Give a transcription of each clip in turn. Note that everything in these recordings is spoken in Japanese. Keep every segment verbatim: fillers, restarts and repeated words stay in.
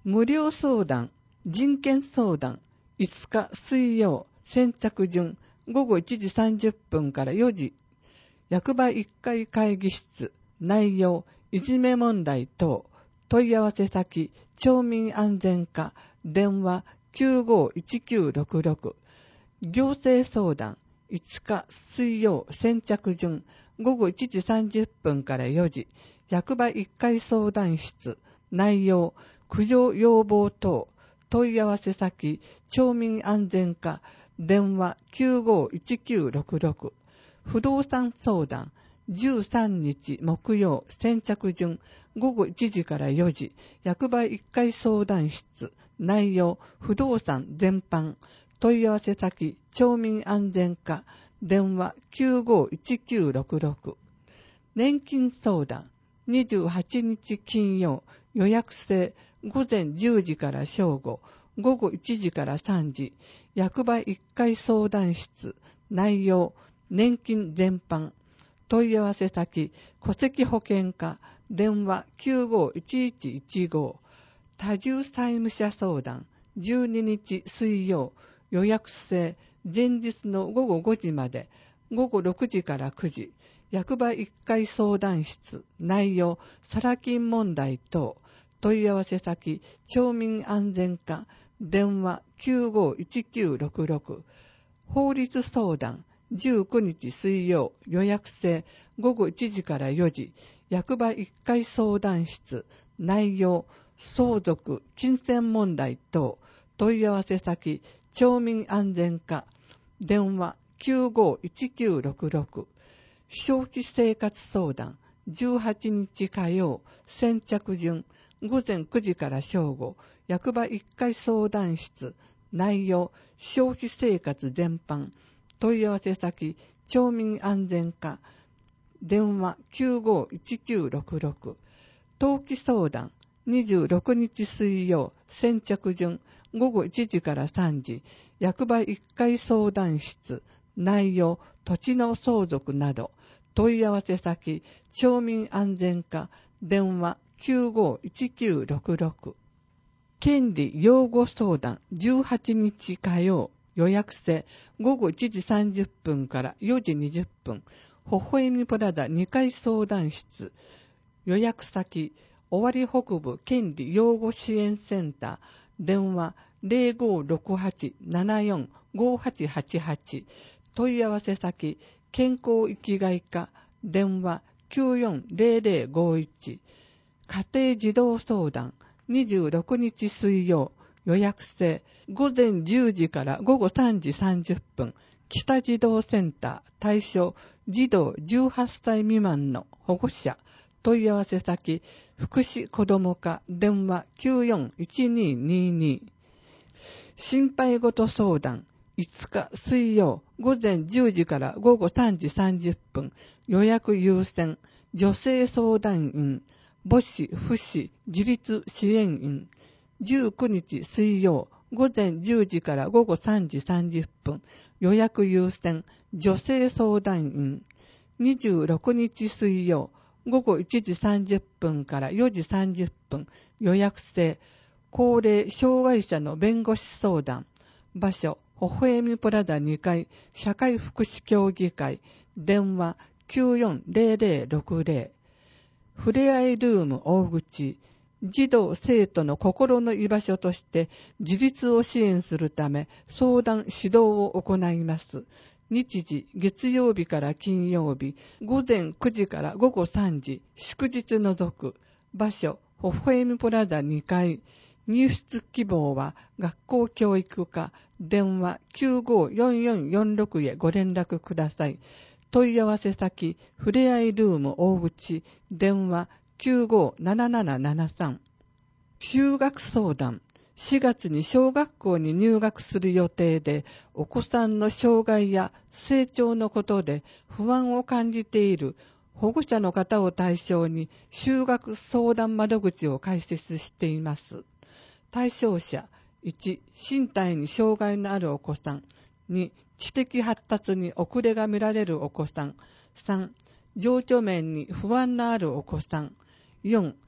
無料相談、人権相談、いつか水曜、先着順、ごごいちじさんじゅっぷんからよじ、役場いっかい会議室、内容、いじめ問題等、問い合わせ先、町民安全課、電話きゅうごいちきゅうろくろく、行政相談、いつか水曜、先着順、ごごいちじさんじゅっぷんからよじ、役場いっかい相談室、内容、苦情要望等、問い合わせ先、町民安全課、電話きゅうごいちきゅうろくろく、不動産相談、じゅうさんにち木曜、先着順、ごごいちじからよじ、役場いっかい相談室、内容、不動産全般、問い合わせ先、町民安全課、電話きゅうごいちきゅうろくろく、年金相談、にじゅうはちにち金曜、予約制、午前じゅうじから正午、ごごいちじからさんじ、役場いっかい相談室、内容、年金全般、問い合わせ先、戸籍保険課、電話きゅうごいちいちいちご、多重債務者相談、じゅうににち水曜、予約制、前日のごごごじまで、ごごろくじからくじ、役場いっかい相談室、内容、サラ金問題等、問い合わせ先、町民安全課、電話きゅうごいちきゅうろくろく、法律相談、じゅうくにち水曜、予約制、ごごいちじからよじ、役場いっかい相談室、内容、相続、金銭問題等、問い合わせ先、町民安全課、電話きゅうごいちきゅうろくろく、消費生活相談、じゅうはちにち火曜、先着順、ごぜんくじから正午、役場いっかい相談室、内容、消費生活全般、問い合わせ先、町民安全課、電話きゅうごいちきゅうろくろく、登記相談、にじゅうろくにち水曜、先着順、ごごいちじからさんじ、役場いっかい相談室、内容、土地の相続など、問い合わせ先、町民安全課、電話きゅうごいちきゅうろくろく、権利擁護相談、じゅうはちにち火曜、予約制、ごごいちじさんじゅっぷんからよじにじゅっぷん、微笑みプラザにかい相談室、予約先、尾張北部権利擁護支援センター、電話ゼロごろくはちななよんごはちはちはち、問い合わせ先、健康生きがい課、電話きゅうよんゼロゼロごいち、家庭児童相談、にじゅうろくにち水曜、予約制、ごぜんじゅうじからごごさんじさんじゅっぷん、北児童センター、対象、児童じゅうはっさい未満の保護者、問い合わせ先、福祉子ども課、電話きゅうよんいちににに、心配事相談、いつか水曜、ごぜんじゅうじからごごさんじさんじゅっぷん、予約優先、女性相談員、母子、父子、自立支援員、じゅうくにち水曜、ごぜんじゅうじからごごさんじさんじゅっぷん、予約優先、女性相談員、にじゅうろくにち水曜、ごごいちじさんじゅっぷんからよじさんじゅっぷん、予約制、高齢障害者の弁護士相談、場所、微笑みプラザにかい、社会福祉協議会、電話きゅうよんゼロゼロろくゼロ、ふれあいルーム大口、児童生徒の心の居場所として自立を支援するため相談指導を行います。日時、月曜日から金曜日、ごぜんくじからごごさんじ、祝日除く。場所、微笑みプラザにかい。入室希望は学校教育課、電話きゅうごよんよんよんろくへご連絡ください。問い合わせ先、ふれあいルーム大口、電話きゅうごななななななさん。就学相談。しがつに小学校に入学する予定で、お子さんの障害や成長のことで不安を感じている保護者の方を対象に就学相談窓口を開設しています。対象者、いち、身体に障害のあるお子さん、に、知的発達に遅れが見られるお子さん、さん、情緒面に不安のあるお子さん、よん、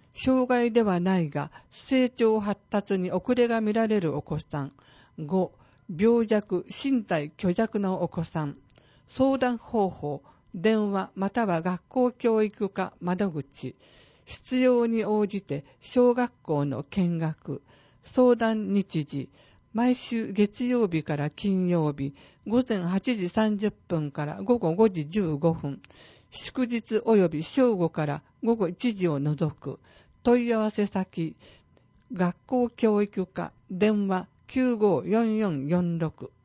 障害ではないが成長発達に遅れが見られるお子さん。ご、病弱、身体虚弱のお子さん。相談方法、電話または学校教育課窓口。必要に応じて小学校の見学。相談日時、毎週月曜日から金曜日、ごぜんはちじさんじゅっぷんからごごごじじゅうごふん。祝日及び正午からごごいちじを除く。問い合わせ先、学校教育課、電話きゅうごよんよんよんろく。